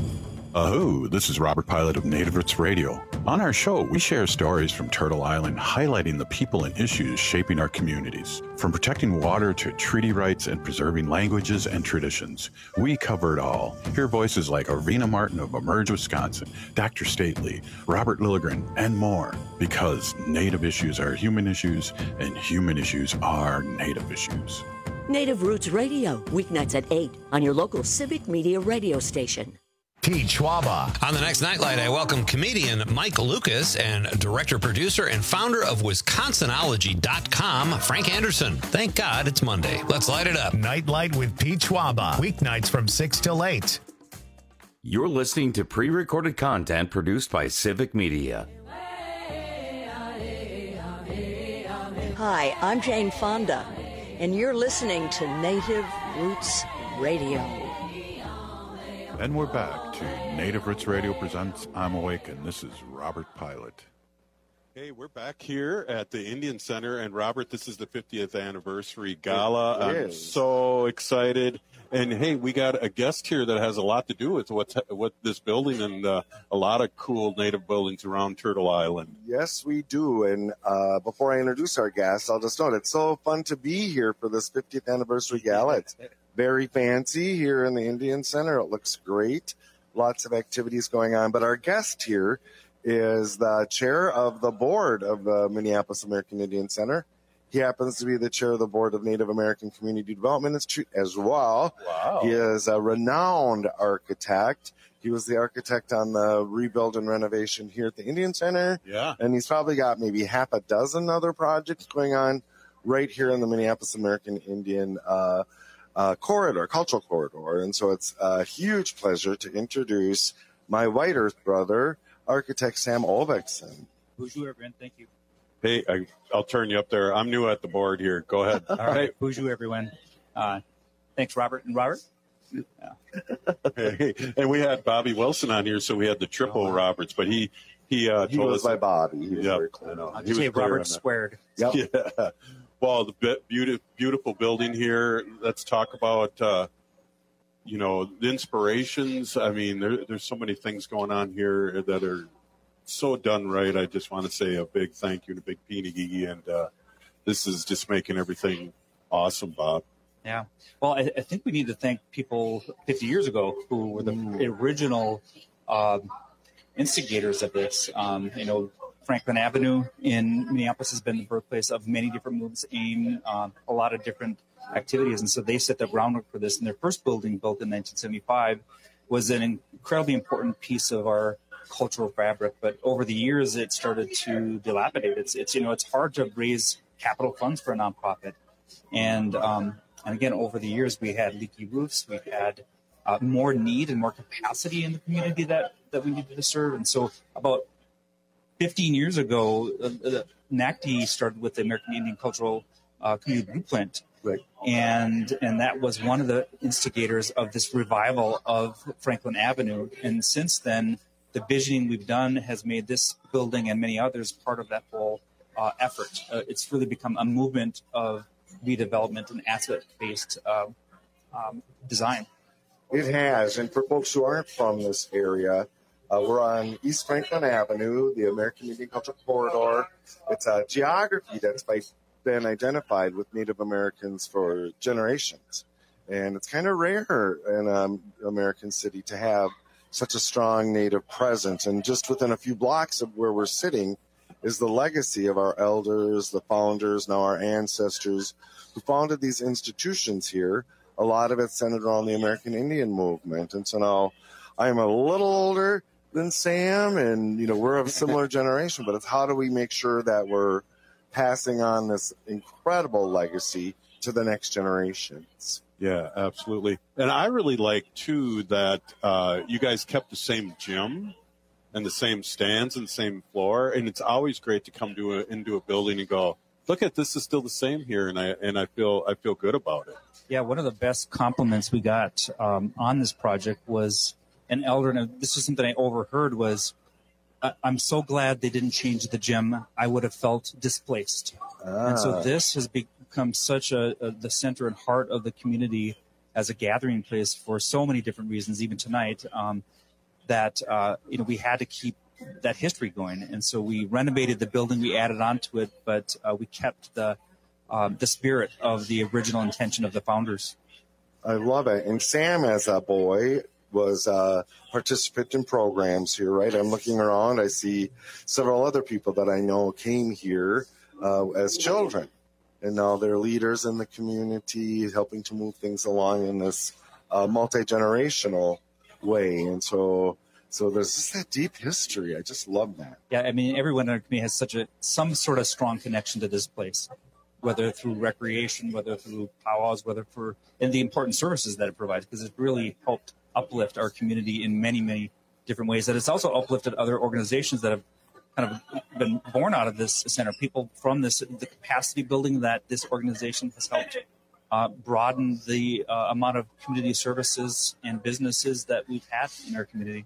Ahoo, this is Robert Pilot of Native Roots Radio. On our show, we share stories from Turtle Island highlighting the people and issues shaping our communities. From protecting water to treaty rights and preserving languages and traditions, we cover it all. Hear voices like Arvina Martin of Emerge Wisconsin, Dr. Stately, Robert Lilligren, and more. Because Native issues are human issues, and human issues are Native issues. Native Roots Radio, weeknights at 8 on your local Civic Media radio station. Pete Schwaba. On the next Nightlight, I welcome comedian Mike Lucas and director, producer, and founder of Wisconsinology.com, Frank Anderson. Thank God it's Monday. Let's light it up. Nightlight with Pete Schwaba. Weeknights from 6 till 8. You're listening to pre-recorded content produced by Civic Media. Hi, I'm Jane Fonda. and you're listening to Native Roots Radio. And we're back to Native Roots Radio presents I'm Awake, and this is Robert Pilot. Hey, we're back here at the Indian Center, and Robert, this is the 50th anniversary gala. I'm so excited. And hey, we got a guest here that has a lot to do with what this building and a lot of cool Native buildings around Turtle Island. Yes, we do. And before I introduce our guest, I'll just note it's so fun to be here for this 50th anniversary gala. It's very fancy here in the Indian Center. It looks great. Lots of activities going on. But our guest here is the chair of the board of the Minneapolis American Indian Center. He happens to be the chair of the board of Native American Community Development Institute as well. Wow. He is a renowned architect. He was the architect on the rebuild and renovation here at the Indian Center. Yeah. And he's probably got maybe half a dozen other projects going on right here in the Minneapolis American Indian corridor, cultural corridor. And so it's a huge pleasure to introduce my White Earth brother, architect Sam Ulvekson. Bonjour, everyone. Thank you. Hey, I'll turn you up there. I'm new at the board here. Go ahead. All right. Bonjour, everyone. Thanks, Robert. And Robert? Yeah. Hey, and we had Bobby Wilson on here, so we had the triple Roberts, but he told was us by Bobby. He was very clear. He was Robert squared. Yep. Yeah. Well, the beautiful building here. Let's talk about, the inspirations. I mean, there's so many things going on here that are so done right. I just want to say a big thank you to Big Peeny, and this is just making everything awesome, Bob. Yeah. Well, I think we need to thank people 50 years ago who were the original instigators of this. Franklin Avenue in Minneapolis has been the birthplace of many different moves aimed on a lot of different activities. And so they set the groundwork for this. And their first building, built in 1975, was an incredibly important piece of our cultural fabric. But over the years, it started to dilapidate. It's hard to raise capital funds for a nonprofit. And again, over the years, we had leaky roofs. We had more need and more capacity in the community that we needed to serve. And so about 15 years ago, NACD started with the American Indian Cultural Community Blueprint. Right. And that was one of the instigators of this revival of Franklin Avenue. And since then, the visioning we've done has made this building and many others part of that whole effort. It's really become a movement of redevelopment and asset-based design. It has. And for folks who aren't from this area, we're on East Franklin Avenue, the American Indian Cultural Corridor. It's a geography that's been identified with Native Americans for generations. And it's kind of rare in an American city to have such a strong Native presence. And just within a few blocks of where we're sitting is the legacy of our elders, the founders, now our ancestors, who founded these institutions here. A lot of it centered around the American Indian movement. And so now I'm a little older than Sam, and we're of a similar generation, but it's how do we make sure that we're passing on this incredible legacy to the next generations? Yeah, absolutely. And I really like too that you guys kept the same gym and the same stands and the same floor, and it's always great to come into a building and go, look at this is still the same here, and I feel good about it. Yeah, one of the best compliments we got on this project was an elder, and this is something I overheard, was, I'm so glad they didn't change the gym. I would have felt displaced. And so this has become such the center and heart of the community as a gathering place for so many different reasons, even tonight, that we had to keep that history going. And so we renovated the building, we added on to it, but we kept the spirit of the original intention of the founders. I love it. And Sam, as a boy, was a participant in programs here, right? I'm looking around. I see several other people that I know came here as children. And now they're leaders in the community, helping to move things along in this multi-generational way. And so there's just that deep history. I just love that. Yeah, I mean, everyone in our community has some sort of strong connection to this place, whether through recreation, whether through powwows, and the important services that it provides, because it's really helped uplift our community in many, many different ways. That it's also uplifted other organizations that have kind of been born out of this center. People from the capacity building that this organization has helped broaden the amount of community services and businesses that we've had in our community.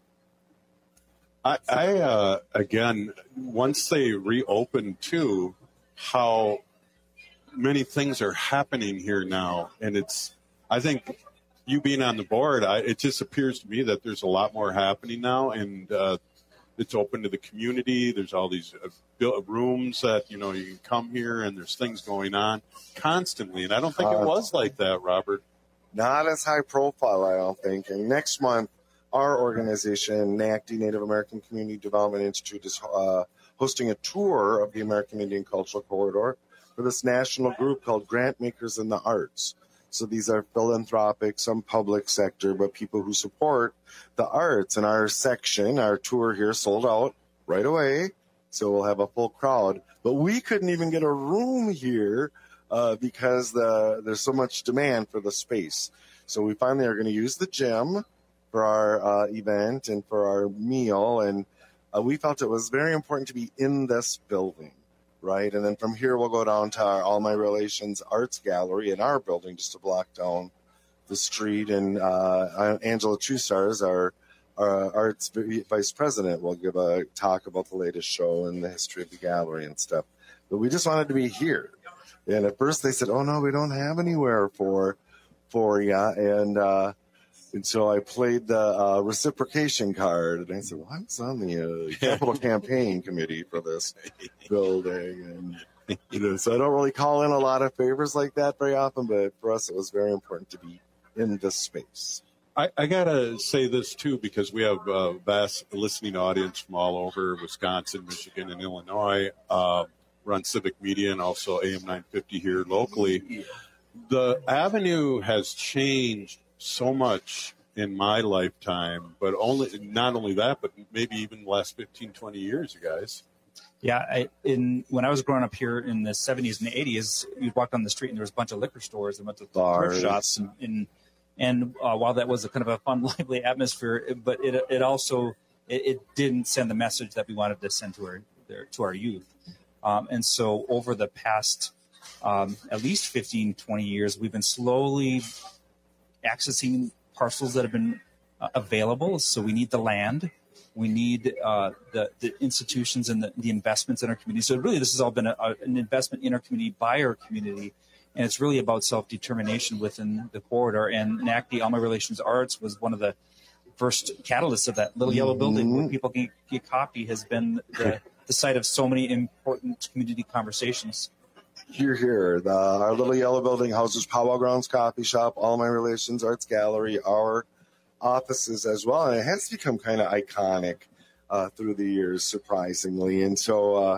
I again, once they reopened too, how many things are happening here now. And I think you being on the board, it just appears to me that there's a lot more happening now, and it's open to the community. There's all these rooms that, you can come here and there's things going on constantly. And I don't think it was like that, Robert. Not as high profile, I don't think. And next month, our organization, NACD, Native American Community Development Institute, is hosting a tour of the American Indian Cultural Corridor for this national group called Grant Makers in the Arts. So these are philanthropic, some public sector, but people who support the arts. And our section, our tour here, sold out right away. So we'll have a full crowd. But we couldn't even get a room here because there's so much demand for the space. So we finally are going to use the gym for our event and for our meal. And we felt it was very important to be in this building. Right, and then from here we'll go down to our All My Relations Arts Gallery in our building, just a block down the street. And Angela Trustars, our arts vice president, will give a talk about the latest show and the history of the gallery and stuff. But we just wanted to be here. And at first they said, "Oh no, we don't have anywhere for you." And so I played the reciprocation card, and I said, "Well, I was on the capital campaign committee for this building," and so I don't really call in a lot of favors like that very often. But for us, it was very important to be in this space. I gotta say this too, because we have a vast listening audience from all over Wisconsin, Michigan, and Illinois. Run Civic Media and also AM 950 here locally. The avenue has changed so much in my lifetime, but not only that, but maybe even the last 15, 20 years, you guys. Yeah, when I was growing up here in the 70s and 80s, you'd walk down the street and there was a bunch of liquor stores and a bunch of thrift shops. And while that was a kind of a fun, lively atmosphere, but it also didn't send the message that we wanted to send to our youth. And so over the past at least 15, 20 years, we've been slowly accessing parcels that have been available. So we need the land, we need the institutions and the investments in our community. So really, this has all been an investment in our community by our community, and it's really about self-determination within the corridor. And NACD, All My Relations Arts, was one of the first catalysts of that. Little Yellow Building, where people can get coffee, has been the site of so many important community conversations. Here. Our Little Yellow Building houses Powwow Grounds Coffee Shop, All My Relations Arts Gallery, our offices as well. And it has become kind of iconic through the years, surprisingly. And so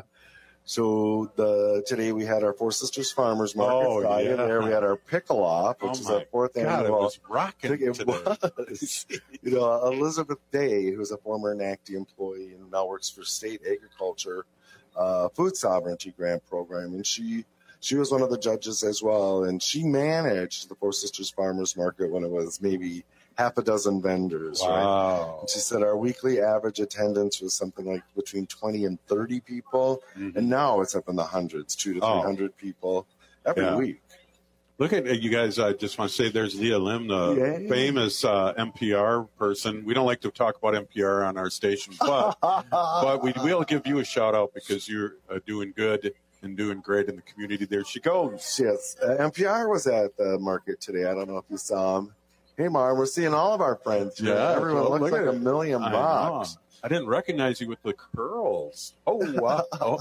today we had our Four Sisters Farmers Market Friday. There we had our Pickle Off, which is our fourth annual. It was rocking It was. Elizabeth Day, who's a former NACD employee and now works for State Agriculture Food Sovereignty Grant Program, and she was one of the judges as well, and she managed the Four Sisters Farmers Market when it was maybe half a dozen vendors. Wow. Right? And she said our weekly average attendance was something like between 20 and 30 people, and now it's up in the hundreds, 200 to 300 people every week. Look at you guys. I just want to say there's Leah Lim, the famous NPR person. We don't like to talk about NPR on our station, but we will give you a shout out because you're doing good and doing great in the community. There she goes. Yes. NPR was at the market today. I don't know if you saw him. Hey, Mar, we're seeing all of our friends here. Yeah, everyone looks like $1 million bucks. I didn't recognize you with the curls. Oh, wow.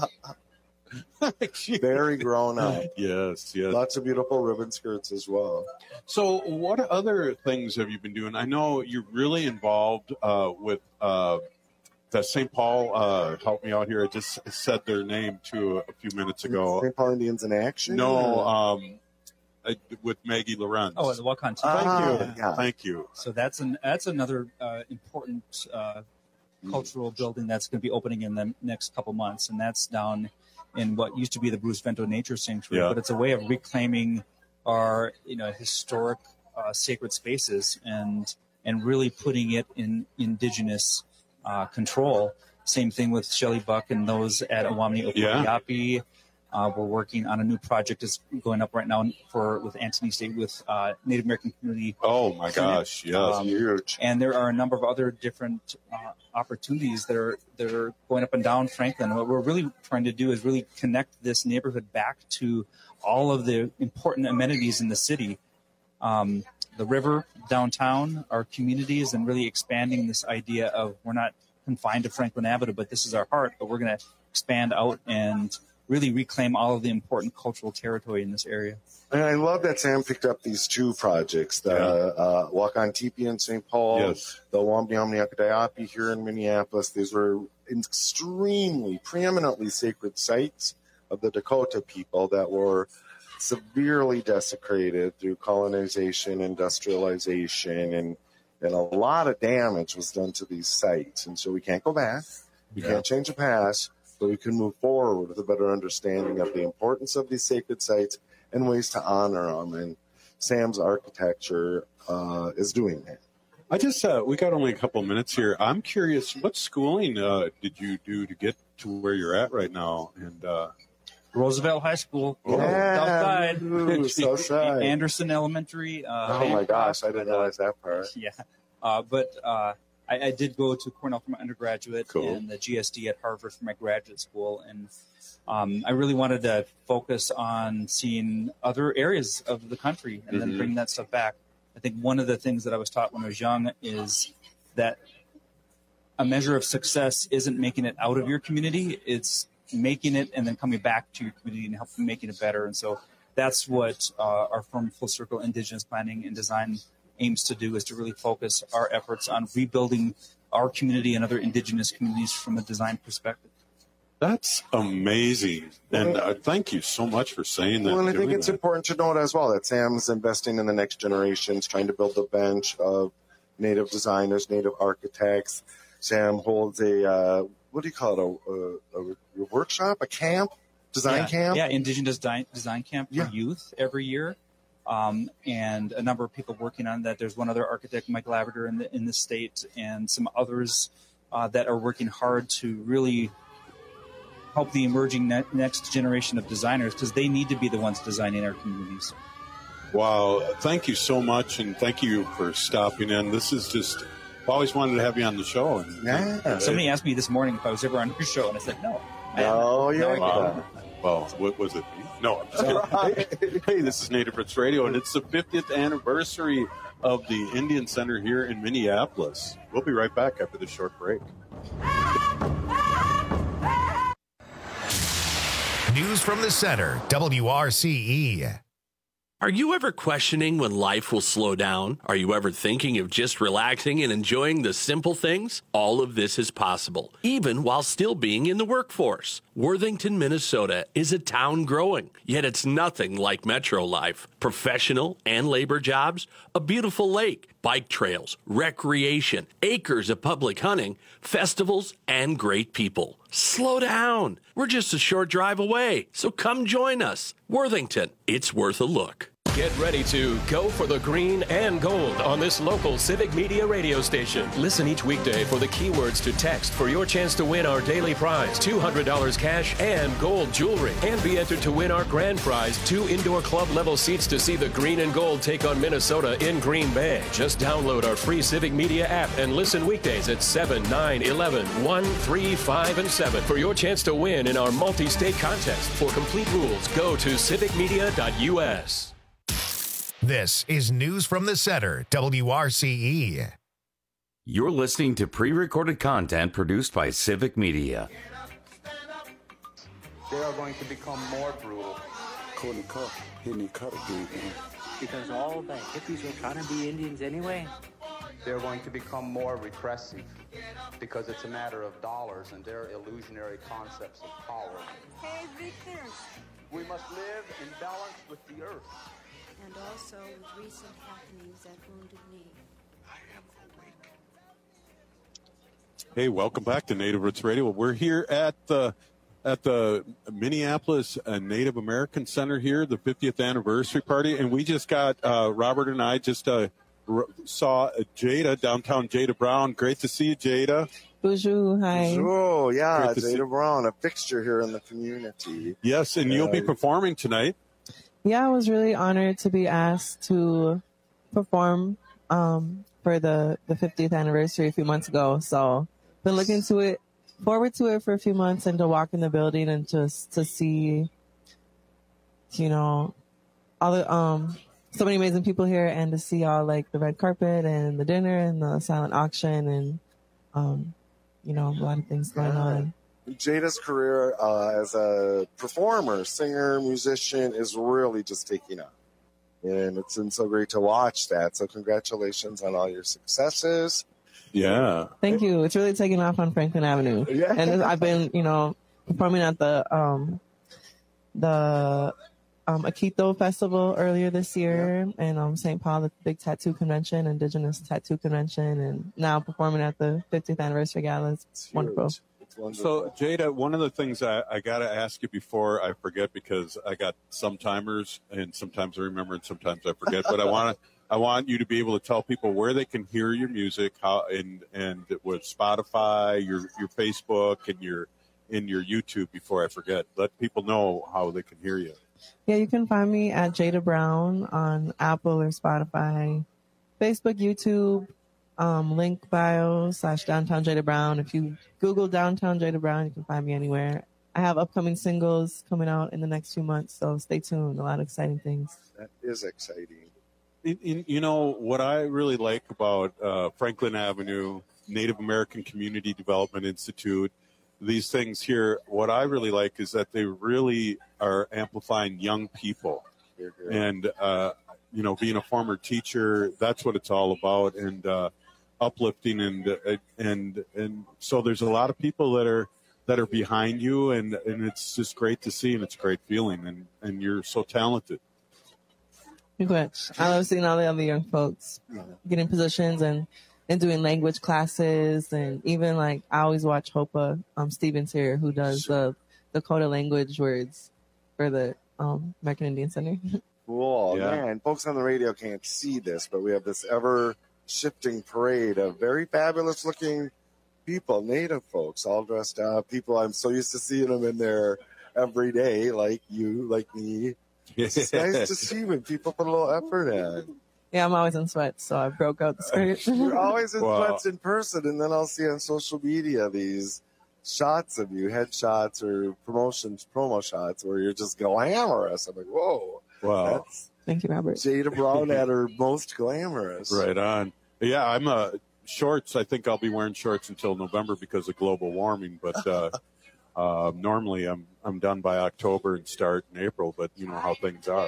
Very grown up. Yes. Lots of beautiful ribbon skirts as well. So what other things have you been doing? I know you're really involved with the St. Paul. Help me out here. I just said their name too a few minutes ago. St. Paul Indians in Action? No, with Maggie Lorenz. Oh, the Wakan. Thank you. So that's another important cultural building that's going to be opening in the next couple months, and that's down in what used to be the Bruce Vento Nature Sanctuary. But it's a way of reclaiming our historic sacred spaces and really putting it in indigenous control. Same thing with Shelley Buck and those at Awamni Okoyapi. We're working on a new project that's going up right now with Antony State with Native American Community. Oh my gosh, yes, huge. And there are a number of other different opportunities that are going up and down Franklin. What we're really trying to do is really connect this neighborhood back to all of the important amenities in the city. The river, downtown, our communities, and really expanding this idea of we're not confined to Franklin Avenue, but this is our heart, but we're going to expand out and really reclaim all of the important cultural territory in this area. And I love that Sam picked up these two projects, the Wakan Tipi in St. Paul, the Awamni Okoyapi here in Minneapolis. These were extremely, preeminently sacred sites of the Dakota people that were severely desecrated through colonization, industrialization, and a lot of damage was done to these sites. And so we can't go back. We can't change the past. So we can move forward with a better understanding of the importance of these sacred sites and ways to honor them. And Sam's architecture is doing that. I just, we got only a couple of minutes here. I'm curious, what schooling did you do to get to where you're at right now? And Roosevelt High School, outside. So sad. Anderson Elementary. Oh my gosh, I didn't realize that part. Yeah, but I did go to Cornell for my undergraduate and the GSD at Harvard for my graduate school. And I really wanted to focus on seeing other areas of the country and then bring that stuff back. I think one of the things that I was taught when I was young is that a measure of success isn't making it out of your community. It's making it and then coming back to your community and helping making it better. And so that's what our firm Full Circle Indigenous Planning and Design aims to do, is to really focus our efforts on rebuilding our community and other indigenous communities from a design perspective. That's amazing. And thank you so much for saying that. Well, and I think it's important to note as well that Sam's investing in the next generations, trying to build a bench of Native designers, Native architects. Sam holds a, what do you call it, a workshop, a camp, design camp? Yeah, Indigenous Design Camp for youth every year. And a number of people working on that. There's one other architect, Mike Lavender, in the state, and some others that are working hard to really help the emerging next generation of designers, because they need to be the ones designing our communities. Wow. Thank you so much, and thank you for stopping in. This is just, I always wanted to have you on the show. And, somebody asked me this morning if I was ever on your show, and I said, no. No, you're not. Well, what was it? No, I'm just kidding. Hey, this is Native Roots Radio, and it's the 50th anniversary of the Indian Center here in Minneapolis. We'll be right back after this short break. News from the center, WRCE. Are you ever questioning when life will slow down? Are you ever thinking of just relaxing and enjoying the simple things? All of this is possible, even while still being in the workforce. Worthington, Minnesota is a town growing, yet it's nothing like metro life. Professional and labor jobs, a beautiful lake, bike trails, recreation, acres of public hunting, festivals, and great people. Slow down. We're just a short drive away, so come join us. Worthington, it's worth a look. Get ready to go for the green and gold on this local Civic Media radio station. Listen each weekday for the keywords to text for your chance to win our daily prize, $200 cash and gold jewelry. And be entered to win our grand prize, 2 indoor club level seats to see the green and gold take on Minnesota in Green Bay. Just download our free Civic Media app and listen weekdays at 7, 9, 11, 1, 3, 5, and 7 for your chance to win in our multi-state contest. For complete rules, go to civicmedia.us. This is News from the Center, WRCE. You're listening to pre-recorded content produced by Civic Media. They are going to become more brutal. Because all the hippies were trying to be Indians anyway. They're going to become more repressive because it's a matter of dollars and their illusionary concepts of power. Hey, Victor. We must live in balance with the earth. And also with recent happenings at Wounded Knee. Hey, welcome back to Native Roots Radio. We're here at the Minneapolis Native American Center here, the 50th anniversary party, and we just got Robert and I just saw Jada, downtown Jada Brown. Great to see you, Jada. Bonjour, hi. Oh, yeah, Great to see- Jada Brown, a fixture here in the community. Yes, and you'll be performing tonight. Yeah, I was really honored to be asked to perform for the 50th anniversary a few months ago. So been looking forward to it for a few months, and to walk in the building and just to see, all the so many amazing people here, and to see all like the red carpet and the dinner and the silent auction and a lot of things going on. Jada's career as a performer, singer, musician is really just taking off. And it's been so great to watch that. So congratulations on all your successes. Yeah. Thank you. It's really taking off on Franklin Avenue. Yeah. And I've been, performing at the Akito Festival earlier this year, and St. Paul, the big tattoo convention, Indigenous Tattoo Convention, and now performing at the 50th anniversary gala. It's wonderful. So, Jada, one of the things I got to ask you before I forget, because I got some timers, and sometimes I remember and sometimes I forget, but I want you to be able to tell people where they can hear your music, how and with Spotify, your Facebook, and your YouTube. Before I forget, let people know how they can hear you. Yeah, you can find me at Jada Brown on Apple or Spotify, Facebook, YouTube, link bio / Downtown Jada Brown. If you Google Downtown Jada Brown, you can find me anywhere. I have upcoming singles coming out in the next few months, so stay tuned. A lot of exciting things. That is exciting. What I really like about Franklin Avenue, Native American Community Development Institute, these things here, what I really like is that they really are amplifying young people. And, being a former teacher, that's what it's all about, and uplifting. And so there's a lot of people that are behind you, and it's just great to see, and it's a great feeling, and you're so talented. Which I love seeing all the other young folks getting positions and doing language classes, and even like I always watch Hopa Stevens here, who does the Dakota language words for the American Indian Center. Cool. Yeah. Man, folks on the radio can't see this, but we have this ever-shifting parade of very fabulous-looking people, Native folks, all dressed up. People, I'm so used to seeing them in there every day, like you, like me. It's nice to see when people put a little effort in. Yeah, I'm always in sweats, so I broke out the skirt. You're always in sweats in person, and then I'll see on social media these shots of you, headshots or promo shots, where you're just glamorous. I'm like, whoa. Wow. Thank you, Robert. Jada Brown at her most glamorous. Right on. Yeah, I'm shorts. I think I'll be wearing shorts until November because of global warming. But normally I'm done by October and start in April. But you know how things are.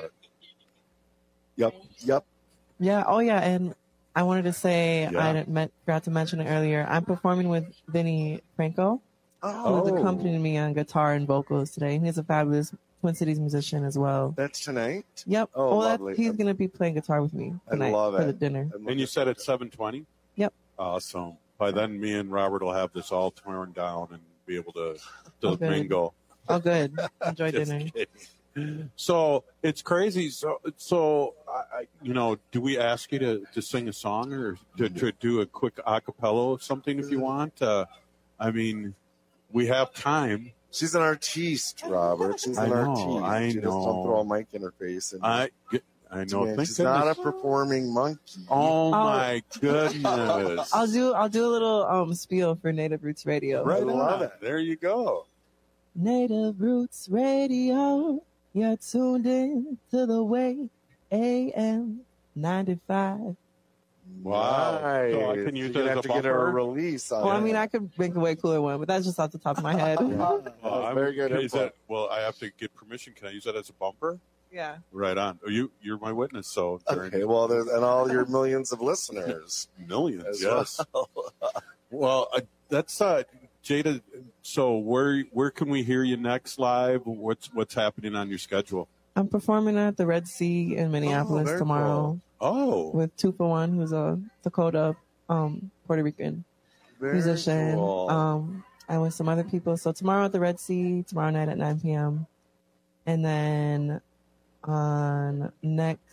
Yep. Yeah. Oh, yeah. And I wanted to say, Yeah. I forgot to mention it earlier. I'm performing with Vinny Franco, who's accompanying me on guitar and vocals today. He's a fabulous Twin Cities musician as well. That's tonight? Yep. Oh, lovely. He's going to be playing guitar with me tonight for the dinner. And you said it's 7:20? Yep. Awesome. By then, me and Robert will have this all torn down and be able to Okay. mingle. Oh, good. Enjoy Just dinner. kidding. So it's crazy. So do we ask you to sing a song or to do a quick acapella of something if you want? I mean, we have time. She's an artiste, Robert. She's an artiste. I She just don't know. throw a mic in her face. And I know. Man, Thank she's not a goodness. performing monkey. Oh my goodness! I'll do a little spiel for Native Roots Radio. Right on. There you go. Native Roots Radio, you're tuned in to the way AM 95. Wow. Nice. So I can use You're it gonna as have a to get her a bumper? release on Well, I it. mean, I could make a way cooler one, but that's just off the top of my head. Very good Is input. well, I have to get permission. Can I use that as a bumper? Yeah. Right on. Oh, you're my witness. So Okay, well, and all your millions of listeners. millions. as Yes. well. Well, that's Jada. So where can we hear you next live? What's happening on your schedule? I'm performing at the Red Sea in Minneapolis very tomorrow. Oh. With 2 for 1, who's a Dakota, Puerto Rican Very musician. cool. And with some other people. So tomorrow at the Red Sea, tomorrow night at 9 p.m. And then on next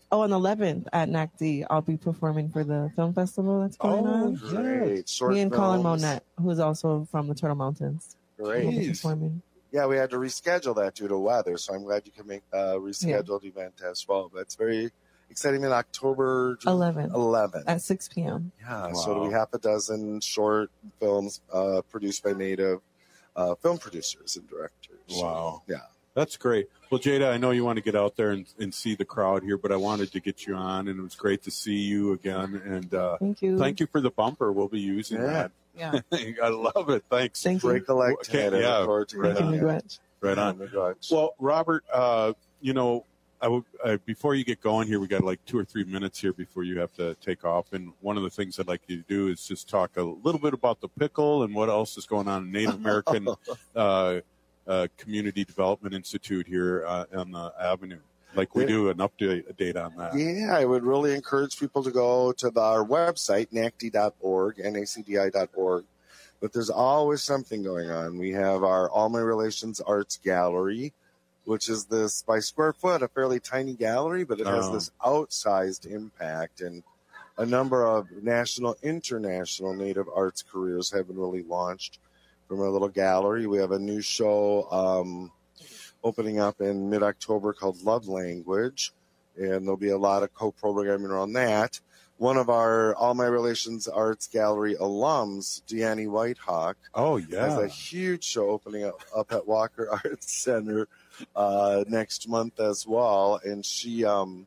Oh, on the 11th at NACD, I'll be performing for the film festival that's going on. Great. Short Me and Colin films. Monette, who is also from the Turtle Mountains. Great. will be performing. Yeah, we had to reschedule that due to weather, so I'm glad you can make a rescheduled event as well. But it's very exciting in October 11th. At 6 p.m. Yeah, so it'll be half a dozen short films produced by Native film producers and directors. Wow. Yeah. That's great. Well, Jada, I know you want to get out there and see the crowd here, but I wanted to get you on, and it was great to see you again. And thank you. Thank you for the bumper. We'll be using that. Yeah. I love it. Thanks. Thank you. Break the leg together. Yeah, Right on. Right on. Well, Robert, you know, before you get going here, we got like 2 or 3 minutes here before you have to take off. And one of the things I'd like you to do is just talk a little bit about the pickle and what else is going on in Native American Community Development Institute here on the Avenue. Like we do an update on that. Yeah, I would really encourage people to go to our website, nacdi.org, nacdi.org. But there's always something going on. We have our All My Relations Arts Gallery, which is this, by square foot, a fairly tiny gallery, but it has this outsized impact. And a number of national, international Native arts careers have been really launched from our little gallery. We have a new show opening up in mid-October called Love Language, and there'll be a lot of co-programming around that. One of our All My Relations Arts Gallery alums, Deanne Whitehawk, has a huge show opening up at Walker Arts Center next month as well, and she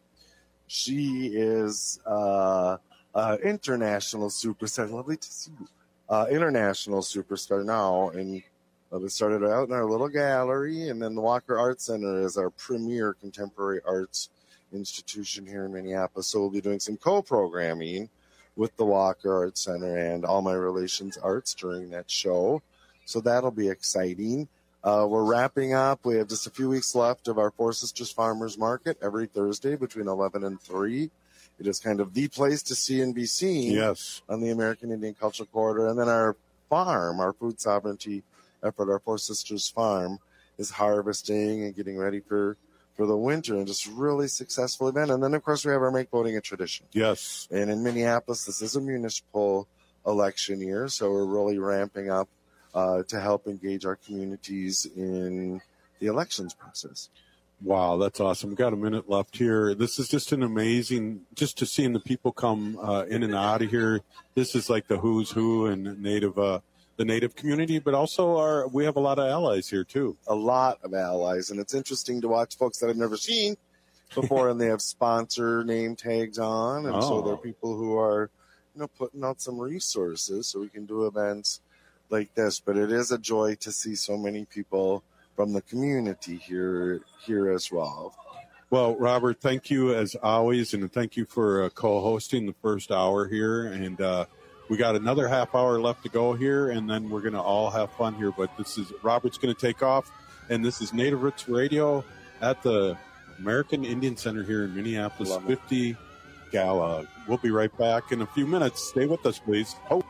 is international superstar. Lovely to see you. International superstar now, and we started out in our little gallery, and then the Walker Arts Center is our premier contemporary arts institution here in Minneapolis. So we'll be doing some co-programming with the Walker Arts Center and All My Relations Arts during that show. So that'll be exciting. We're wrapping up. We have just a few weeks left of our Four Sisters Farmers Market every Thursday between 11 and 3. It is kind of the place to see and be seen on the American Indian Cultural Corridor. And then our farm, our food sovereignty effort, our Four Sisters Farm, is harvesting and getting ready for the winter, and just really successful event. And then, of course, we have our Make Voting a Tradition. Yes. And in Minneapolis, this is a municipal election year, so we're really ramping up to help engage our communities in the elections process. Wow, that's awesome. We've got a minute left here. This is just an amazing, just to seeing the people come in and out of here. This is like the who's who in the Native community, but also we have a lot of allies here too. A lot of allies, and it's interesting to watch folks that I've never seen before, and they have sponsor name tags on, and so they're people who are, putting out some resources so we can do events like this. But it is a joy to see so many people from the community here as well. Well, Robert, thank you as always, and thank you for co-hosting the first hour here. And we got another half hour left to go here, and then we're going to all have fun here. But Robert's going to take off, and this is Native Roots Radio at the American Indian Center here in Minneapolis 50 Gala. We'll be right back in a few minutes. Stay with us, please. Oh.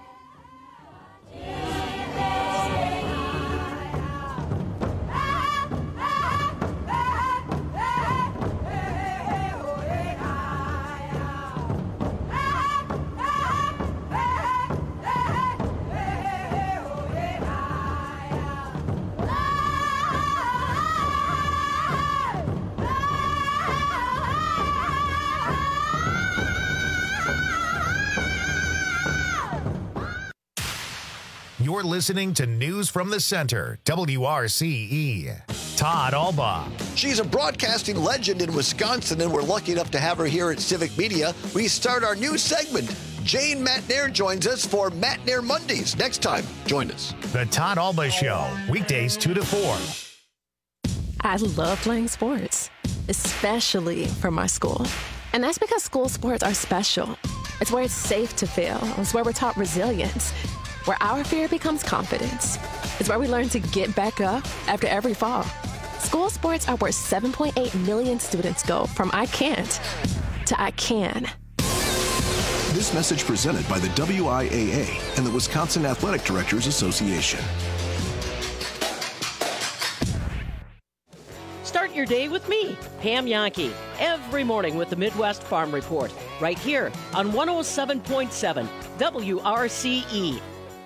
You're listening to News from the Center, WRCE. Todd Alba. She's a broadcasting legend in Wisconsin, and we're lucky enough to have her here at Civic Media. We start our new segment. Jane Matnair joins us for Matnair Mondays. Next time, join us. The Todd Alba Show, weekdays 2 to 4. I love playing sports, especially for my school. And that's because school sports are special. It's where it's safe to fail. It's where we're taught resilience, where our fear becomes confidence. It's where we learn to get back up after every fall. School sports are where 7.8 million students go from I can't to I can. This message presented by the WIAA and the Wisconsin Athletic Directors Association. Start your day with me, Pam Yankee, every morning with the Midwest Farm Report, right here on 107.7 WRCE.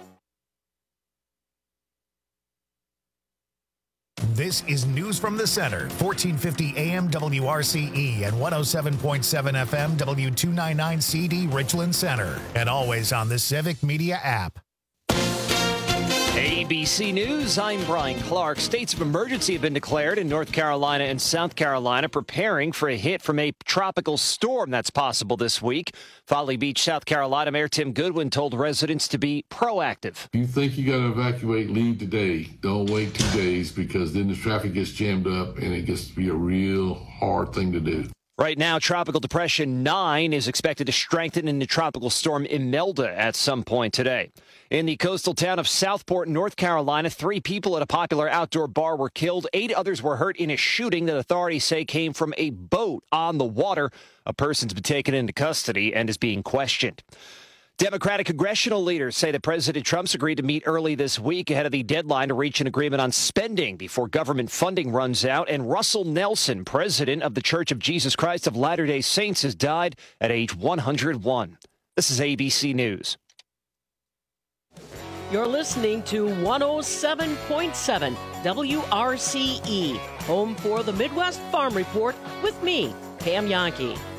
This is News from the Center, 1450 AM WRCE and 107.7 FM W299CD Richland Center, and always on the Civic Media app. ABC News, I'm Brian Clark. States of emergency have been declared in North Carolina and South Carolina, preparing for a hit from a tropical storm that's possible this week. Folly Beach, South Carolina Mayor Tim Goodwin told residents to be proactive. If you think you got to evacuate, leave today. Don't wait 2 days, because then the traffic gets jammed up and it gets to be a real hard thing to do. Right now, Tropical Depression 9 is expected to strengthen into Tropical Storm Imelda at some point today. In the coastal town of Southport, North Carolina, 3 people at a popular outdoor bar were killed. 8 others were hurt in a shooting that authorities say came from a boat on the water. A person's been taken into custody and is being questioned. Democratic congressional leaders say that President Trump's agreed to meet early this week ahead of the deadline to reach an agreement on spending before government funding runs out. And Russell Nelson, president of the Church of Jesus Christ of Latter-day Saints, has died at age 101. This is ABC News. You're listening to 107.7 WRCE, home for the Midwest Farm Report with me, Pam Yankee.